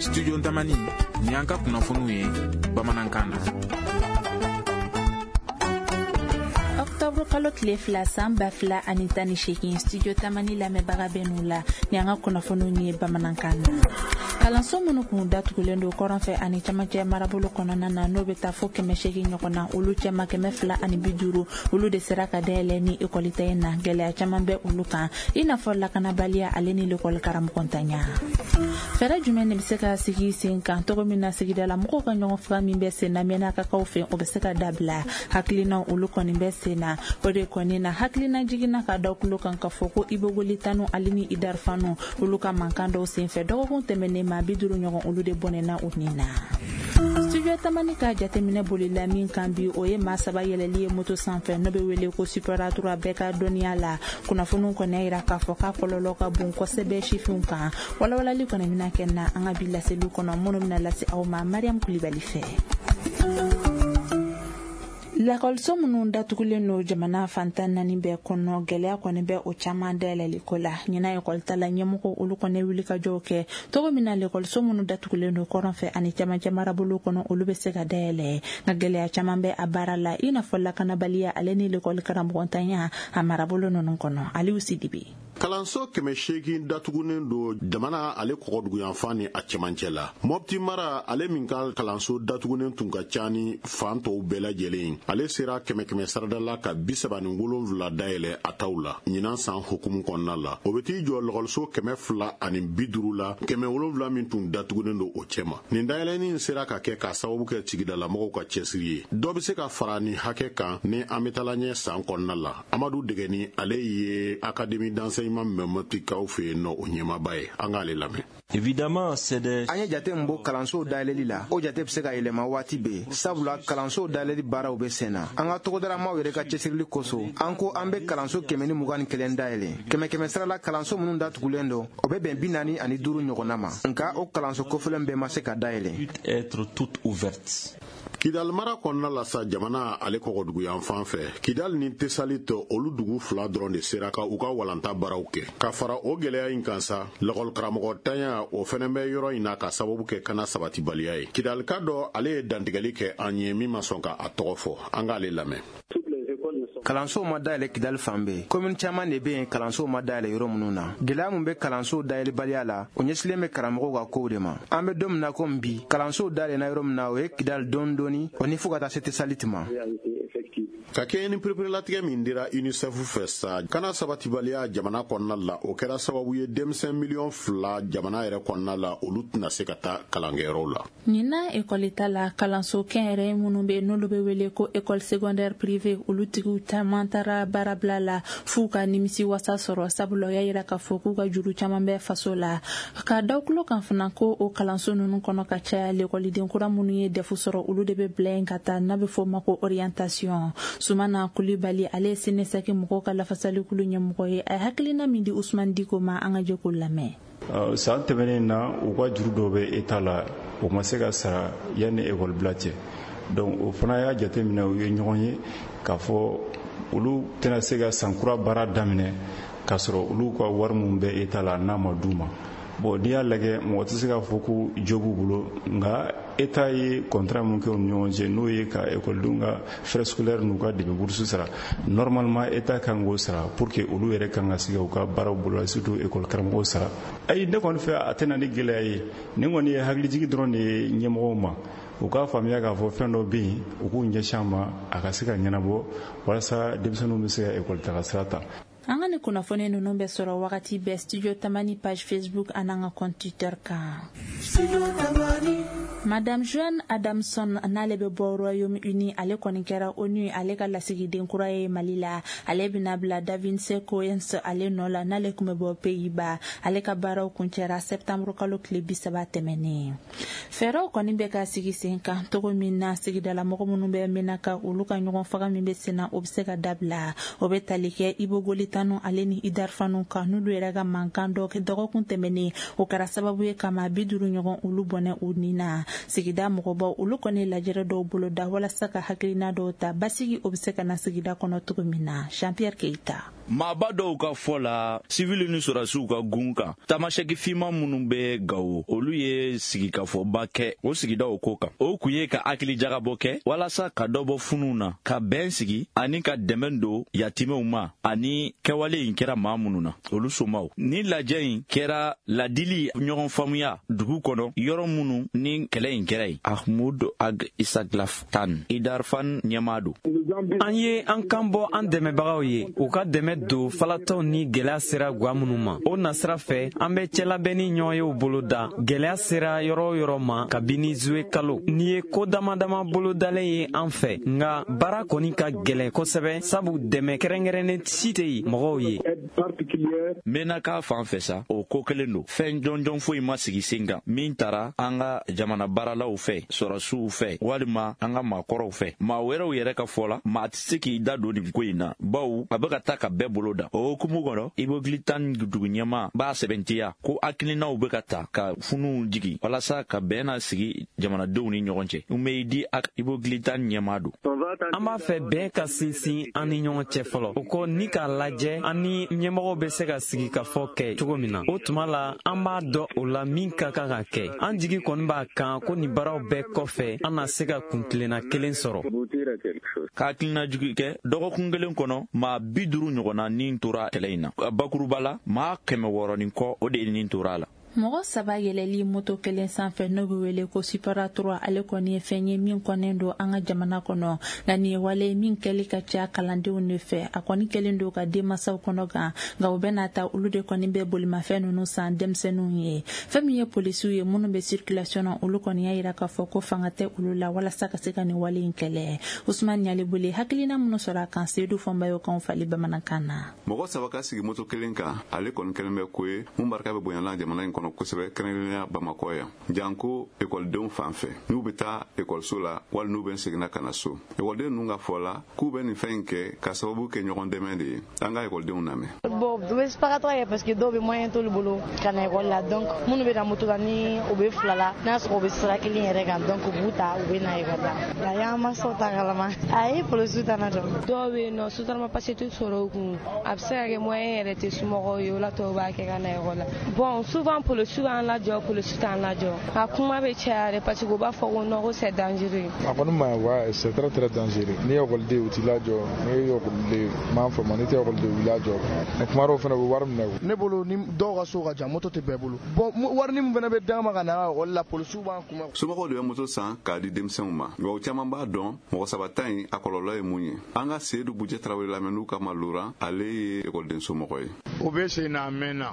Studio Tamani ni an ka kunnafoniw ye bamanankan na. Octobre kalo tile fila san ba fila ani tan ni seegin Studio Tamani lamɛnbaga bɛ n'u la ni an ka kunnafoniw ye bamanankan na. Kalanso minnu kun datugulen don kɔrɔn fɛ ani camancɛ marabolo kɔnɔna na n'o bɛ taa fo 800 ɲɔgɔn na olu cɛma 250 olu de sera ka dayɛlɛ ni ekɔlita in na gɛlɛya caman bɛ olu kan i n'a fɔ lakanabaliya ale ni lekɔli karamɔgɔntanya. Fɛɛrɛ jumɛn de bɛ se ka sigi sen kan cogo min na sigidala mɔgɔw ka ɲɔgɔn faga min bɛ sen na mɛnakakaw fɛ o bɛ se ka dabila hakilina olu kɔni bɛ sen na o de kɔni na hakilina jiginna ka da kulo kan ka fɔ ko Ibogoli Tanu ale ni Idarfanu olu ka mankan dɔw senfɛ dɔgɔkun tɛmɛnen ma 50 ɲɔgɔn olu de bɔnɛna u ni na. Studio Tamani ka jateminɛ bolila min kan bi o ye maa saba yɛlɛli ye moto sanfɛ n'o bɛ wele ko superatura bɛɛ ka dɔnniya la kunnafoniw kɔni yira k'a fɔ k'a kɔlɔlɔ ka bon kosɛbɛ sifinw kan walawalali kɔni bɛna kɛ na an ka bi laseliw kɔnɔ minnu bɛna lase aw ma Mariam Kulibali fɛ. Lakɔliso minnu datugulen no jamana fantan naani bɛɛ kɔnɔ gɛlɛya kɔni bɛ o caman dayɛlɛli ko la ɲina ekɔlita la ɲɛmɔgɔ olu kɔni wuli ka jɔw kɛ togo min na lakɔliso minnu datugulen do kɔrɔn fɛ ani camancɛ marabolo kɔnɔ olu bɛ se ka dayɛlɛ nka gɛlɛya caman bɛ a baara la i n'a fɔ lakanabaliya ale ni lekɔli karamɔgɔntanya a marabolo ninnu kɔnɔ Aliou Sidibe. Kalanso 800 datugunen do jamana ale kɔgɔduguyanfan ni a cɛmancɛ la. Mopti mara ale min ka kalanso datugunen tun ka ca ni fan tɔw bɛɛ lajɛlen ale sera 100 sarada la ka 37 dayɛlɛ a taw la ɲinan san hukumu kɔnɔna la o bɛ t'i jɔ lɔgɔliso 250 la 700 min tun datugunen do o cɛma nin dayɛlɛnin sera ka kɛ ka sababu kɛ sigidala mɔgɔw ka cɛsiri ye dɔ bɛ se ka fara ni hakɛ kan ni an bɛ taala ɲɛ san kɔnɔna la Amadu Degeni ale ye akademi d'enseignement memotikaw fɛ yen nɔ o ɲɛmaba ye an k'ale lamɛn. Évidemment, c'est des... An ye jate min bɔ kalanso dayɛlɛli la o jate bɛ se ka yɛlɛma waati bɛɛ sabula kalanso dayɛlɛli baaraw bɛ sen na an ka tɔgɔdaramaw yɛrɛ ka cɛsirili kosɔn an ko an bɛ kalanso 121 dayɛlɛ 100 sarala kalanso minnu datugulen do o bɛ bɛn 45 ɲɔgɔnna ma nka o kalanso kɔfɛlen bɛɛ ma se ka dayɛlɛ. Être toute ouverte. Kidal mara kɔnɔna la sa jamana ale kɔgɔduguyan fan fɛ Kidal ni Tesalit olu dugu fila dɔrɔn de sera ka u ka walanta baaraw kɛ ka fara o gɛlɛya in kan sa lakɔli karamɔgɔntanya o fɛnɛ bɛ yɔrɔ in na ka sababu kɛ kana sabatibaliya ye Kidal ka dɔ ale ye dantigɛli kɛ an ye min ma sɔn ka a tɔgɔ fɔ an k'ale lamɛn. Kalanso ma dayɛlɛ Kidal fan bɛɛ commune caman de bɛ yen kalanso ma dayɛlɛ yɔrɔ minnu na gɛlɛya mun bɛ kalanso dayɛlɛbaliya la o ɲɛsilen bɛ karamɔgɔw ka kow de ma an bɛ don min na komi bi kalanso dayɛlɛna yɔrɔ min na o ye Kidal dɔɔni o ni fo ka taa se Tesalit ma. Ka kɛ ni perepere min dira UNICEF fɛ sa kana sabatibaliya jamana kɔnɔna la o kɛra sababu ye denmisɛn 2 jamana yɛrɛ kɔnɔna la olu tɛna se ka taa kalankɛyɔrɔw la. Ɲina ekɔlita la kalanso kɛnyɛrɛ minnu bɛ n'olu bɛ wele ko école secondaire privée olu tigiw caman taara baarabila la f'u ka nimisi wasa sɔrɔ sabula o y'a yira k'a fɔ k'u ka juru caman bɛ faso la ka da kulo kan fana ko o kalanso ninnu kɔnɔ ka caya lekɔliden kura minnu ye defu sɔrɔ olu de bɛ bila yen ka taa n'a bɛ fɔ o ma ko orientation. Sumana Kulibali ale senesaki mɔgɔw ka lafasali kulu ɲɛmɔgɔ ye a ye hakilina min di Usman Diko ma an ka jɛ k'o lamɛn. San tɛmɛnen na u ka juru dɔw bɛ État la o ma se ka sara yanni école bila cɛ donc o fana y'a jateminɛ u ye ɲɔgɔn ye k'a fɔ olu tɛna se ka sankura baara daminɛ k'a sɔrɔ olu ka wari min bɛ État la n'a ma d'u ma bon n'i y'a lajɛ mɔgɔ tɛ se ka fɔ ko jo b'u bolo nka État ye contrat mun kɛ u ni ɲɔgɔn cɛ n'o ye ka écoledenw ka frais scolaires n'u ka début bourse sara normalement État kan k'o sara pour que olu yɛrɛ kan ka se ka u ka baaraw boloda surtout école karamɔgɔw sara ayi ne kɔni fɛ a tɛna ni gɛlɛya ye ni kɔni ye hakilijigi dɔrɔn de ye ɲɛmɔgɔw ma u k'a faamuya k'a fɔ fɛn dɔ bɛ yen u k'u ɲɛsin a ma a ka se ka ɲɛnabɔ walasa denmisɛnninw bɛ se ka école taga sira ta. An ka ni kunnafoni ninnu bɛ sɔrɔ wagati bɛɛ Studio Tamani page Facebook an'an ka compte Twitter kan. Madame Joanne Adamson n'ale bɛ bɔ Royaume-Uni ale kɔni kɛra ONU ale ka lasigiden kura ye Mali la ale bɛna bila David Sequoyens ale nɔ la n'ale kun bɛ bɔ Pays-Bas ale ka baaraw kuncɛra septembre kalo tile 30 tɛmɛnen. Fɛɛrɛw kɔni bɛ ka sigi sen kan togo min na sigidala mɔgɔ minnu bɛ mɛna ka olu ka ɲɔgɔn faga min bɛ senna o bɛ se ka dabila o bɛ tali kɛ Ibogoli Tanu ale ni Idarfanu kan n'olu yɛrɛ ka mankan dɔ kɛ dɔgɔkun tɛmɛnen o kɛra sababu ye kama 50 ɲɔgɔn olu bɔnɛ u ni na sigida mɔgɔbaw olu kɔni lajɛrɛ dɔw bolo da walasa ka hakilina dɔw ta basigi o bɛ se ka na sigida kɔnɔ cogo min na Jean-Pierre Keita. maaba dɔw ka fɔ la sivili ni sɔrɔsiw ka gun kan tamasɛki finman minnu bɛ Gawo olu ye sigikafɔba kɛ o sigidaw ko kan o kun ye ka hakili jagabɔ kɛ walasa ka dɔ bɔ funuw na ka bɛn sigi ani ka dɛmɛ don yatimɛw ma ani kɛwale in kɛra maa minnu na olu somaw ni lajɛ in kɛra ladili ɲɔgɔn faamuya dugu kɔnɔ yɔrɔ minnu ni kɛlɛ in kɛra yen Ahmud Ag Isaglaf Tan Idarfan ɲɛmaa an ye an kan bɔ an dɛmɛbagaw ye u ka dɛmɛ don falatɔw ni gɛlɛya sera gwa minnu ma o nasira fɛ an bɛ cɛlabɛnni ɲɔgɔn yew bolo da gɛlɛya sera yɔrɔ o yɔrɔ ma kabini zuwe kalo ni ye ko damadama bolo dalen ye an fɛ nka baara kɔni ka gɛlɛn kosɛbɛ sabu dɛmɛ kɛrɛnkɛrɛnnen si tɛ yen mɔgɔw ye mena k'a fan fɛ sa o ko kelen don fɛn jɔnjɔn foyi ma sigi sen kan min taara an ka jamana baaralaw fɛ sɔrɔsiw fɛ walima an ka maakɔrɔw fɛ maa wɛrɛw yɛrɛ ka fɔ la maa tɛ se k'i da don nin ko in na bawo a bɛ ka taa ka bɛɛ bolo da o hukumu kɔnɔ Ibogili Tan dugu ɲɛmaa b'a sɛbɛntiya ko hakilinaw bɛ ka ta ka funuw jigi walasa ka bɛn na sigi jamanadenw ni ɲɔgɔn cɛ Umeyidi Ibogili Tan ɲɛmaa don an b'a fɛ bɛn ka sinsin an ni ɲɔgɔn cɛ fɔlɔ o ko ni k'a lajɛ an ni ɲɛmɔgɔw bɛ se ka sigi ka fɔ kɛ cogo min na o tuma la an b'a dɔn o la min ka kan ka kɛ an jigi kɔni b'a kan ko nin baaraw bɛɛ kɔfɛ an na se ka kuntilenna kelen sɔrɔ ka hakilina jugu kɛ dɔgɔkun kelen kɔnɔ maa 50 ɲɔgɔnna nin tora kɛlɛ in na bakuruba la maa 100 kɔ o de nin tora a la mɔgɔ saba yɛlɛli moto kelen sanfɛ n'o bɛ wele ko Suparatura ale kɔni ye fɛn ye min kɔnnen don an ka jamana kɔnɔ nka nin ye wale min kɛli ka ca kalandenw de fɛ a kɔni kɛlen don ka denmansaw kɔnɔ kan nka u bɛna ta olu de kɔni bɛ bolimafɛn ninnu san denmisɛnninw ye fɛn min ye polisiw ye minnu bɛ circulation na olu kɔni y'a jira k'a fɔ ko fanga tɛ olu la walasa ka se ka nin wale in kɛlɛ Usman Ɲalibole hakilina minnu sɔrɔ a kan Seydou Fɔnbayo kan fali bamanankan na mɔgɔ saba ka sigi moto kelen kan ale kɔni kelen bɛ ko ye mun barika bɛ bonya la jamana in kɔnɔ kosɛbɛ kɛrɛnkɛrɛnnenya Bamakɔ yan janko ekɔlidenw fan fɛ n'u bɛ taa ekɔliso la wali n'u bɛ seginna ka na so ekɔliden ninnu ka fɔ la k'u bɛ nin fɛn in kɛ ka sababu kɛ ɲɔgɔn dɛmɛ de ye an ka ekɔlidenw lamɛn. Bon u bɛ Suparatura ye parce que dɔw bɛ moyen t'olu bolo ka na ekɔli la donc minnu bɛ na moto la ni u bɛ fila la n'a sɔrɔ u bɛ sira kelen yɛrɛ kan donc u b'u ta u bɛ na ekɔli la a y'an mansaw ta kalama a ye polisiw ta na dɔn. Dɔw bɛ yen nɔ sotarama pase tɛ sɔrɔ u kun a bɛ se ka kɛ moyen yɛrɛ tɛ somɔgɔw ye o la tɔw b'a kɛ ka na ekɔli la bon souvent polisiw b'an lajɔ polisiw t'an lajɔ a kuma bɛ caya de parce que u b'a fɔ ko non ko c'est dangereux. a kɔni ma wa c'est très très dangereux ni ekɔliden u t'i lajɔ ni ekɔliden m'a faamu ni tɛ ekɔliden u lajɔ mais kuma dɔw fana bɛ wari minɛ o. ne bolo ni dɔw ka so ka jan moto tɛ bɛɛ bolo bon wari ni min fana bɛ d'an ma ka na ekɔli la polisiw b'an kunbɛn. somɔgɔw de bɛ moto san k'a di denmisɛnw ma nka o caman b'a dɔn mɔgɔ saba ta in a kɔlɔlɔ ye mun ye an ka Seydou Bujɛ Tarawele lamɛn n'u ka Loran ale ye ekɔliden somɔgɔ ye. o bɛ sen na mɛn na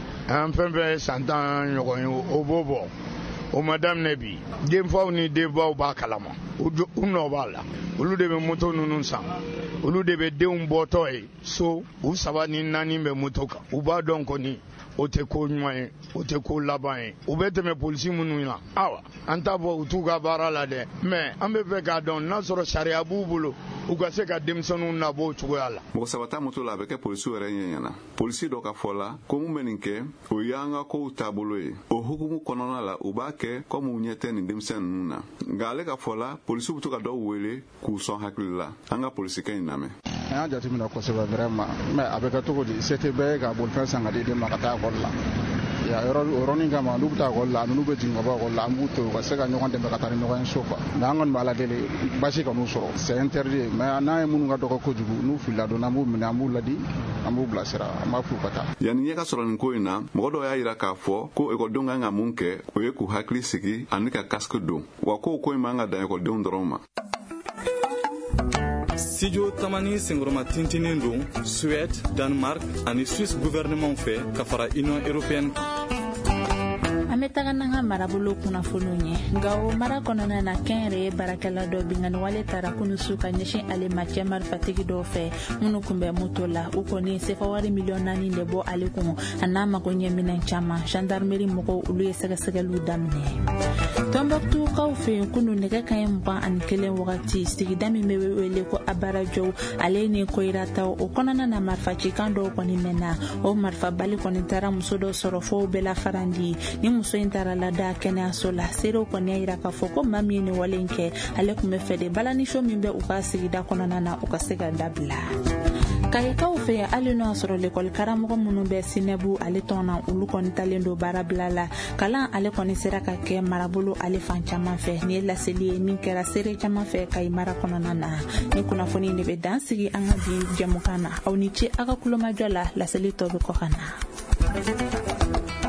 an fɛn fɛn ye san 10 ɲɔgɔn ye o b'o bɔ o ma daminɛ bi denfaw ni denbaw b'a kalama u nɔ b'a la olu de bɛ moto ninnu san olu de bɛ denw bɔtɔ ye so u 3 ni 4 bɛ moto kan u b'a dɔn kɔni o tɛ ko ɲuman ye o tɛ ko laban ye u bɛ tɛmɛ polisi minnu na awa an t'a bɔ u t'u ka baara la dɛ mais an bɛ fɛ k'a dɔn n'a sɔrɔ sariya b'u bolo u ka se ka denmisɛnninw nabɔ o cogoya la. mɔgɔ saba ta moto la a bɛ kɛ polisiw yɛrɛ ɲɛ ɲɛna polisi dɔ ka fɔ la ko mun bɛ nin kɛ o y'an ka kow taabolo ye o hukumu kɔnɔna la u b'a kɛ komi u ɲɛ tɛ nin denmisɛn ninnu na nka ale ka fɔ la polisiw bɛ to ka dɔw wele k'u sɔn hakili la an ka polisikɛ in lamɛn. an y'a jateminɛ kosɛbɛ vraiment mais a bɛ kɛ cogo di se tɛ bɛɛ ye ka bolifɛn san ka di den ma ka taa ekɔli la yɔrɔnin kama n'u bɛ taa ekɔli la n'u bɛ jigin ka bɔ ekɔli la an b'u to u ka se ka ɲɔgɔn dɛmɛ ka taa ni ɲɔgɔn ye so quoi mais an kɔni b'a la deli basi ka n'u sɔrɔ c'est interdit mais n'a ye minnu ka dɔgɔ kojugu n'u filila dɔrɔn an b'u minɛ an b'u ladi an b'u bilasira an b'a f'u ka taa. yanni ɲɛ ka sɔrɔ nin ko in na mɔgɔ dɔw y'a jira k'a fɔ ko ekɔlidenw kan ka mun kɛ o ye k'u hakili sigi ani ka casque don wa ko in man ka dan ekɔlidenw dɔrɔn ma. Studio Tamani sengoroma tintinin don Suède, Danemark ani Suisse gouvernement fɛ ka fara Union européenne. an bɛ taga n'an ka marabolo kunnafoniw ye nka o mara kɔnɔna na kɛnyɛrɛye baarakɛla dɔ bingani wale taara kununsu ka ɲɛsin ale ma cɛ marifatigi dɔw fɛ minnu kun bɛ moto la u kɔni sefawari miliyɔn 4 de bɔ ale kun a n'a mago ɲɛ minɛn caman gendarmerie mɔgɔw olu ye sɛgɛsɛgɛliw daminɛ Tombouctou fɛ yen kunu nɛgɛ kanɲɛ 21 wagati sigida min bɛ wele ko Abarajow ale ni Koyirataw o kɔnɔna na marifacikan dɔw kɔni mɛnna o marifabali kɔni taara muso dɔ sɔrɔ fo bɛɛ lafarandi ni muso in taara lada kɛnɛyaso la seerew kɔni y'a jira k'a fɔ ko maa min ye nin wale in kɛ ale tun bɛ fɛ de balani so min bɛ u ka sigida kɔnɔna na u ka se ka dabila kayikaw fɛ hali n'o sɔrɔ lekɔli karamɔgɔ minnu bɛ Sinɛbu ale tɔnna olu kɔni talen don baarabila la kalan ale kɔni sera ka kɛ marabolo ale fan caman fɛ ni ye laseli ye min kɛra seere caman fɛ Kayi mara kɔnɔna na ni kunnafoni de bɛ dan sigi an ka bi jɛmukan na aw ni ce aw ka kulomajɔ la laseli tɔ bɛ kɔ ka na.